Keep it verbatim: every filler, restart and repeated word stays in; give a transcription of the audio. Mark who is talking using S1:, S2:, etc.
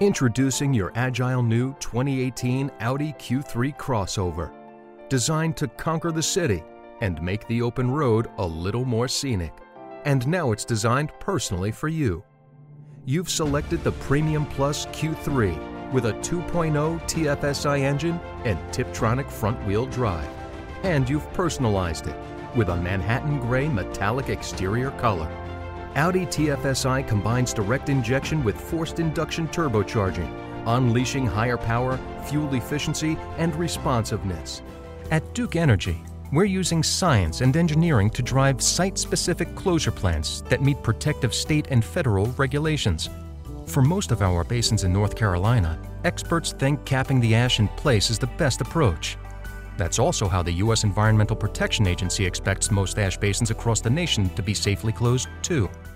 S1: Introducing your agile new twenty eighteen Audi Q three crossover. Designed to conquer the city and make the open road a little more scenic. And now it's designed personally for you. You've selected the Premium Plus Q three with a two point oh T F S I engine and Tiptronic front-wheel drive. And you've personalized it with a Manhattan gray metallic exterior color. Audi T F S I combines direct injection with forced induction turbocharging, unleashing higher power, fuel efficiency, and responsiveness. At Duke Energy, we're using science and engineering to drive site-specific closure plans that meet protective state and federal regulations. For most of our basins in North Carolina, experts think capping the ash in place is the best approach. That's also how the U S Environmental Protection Agency expects most ash basins across the nation to be safely closed, too.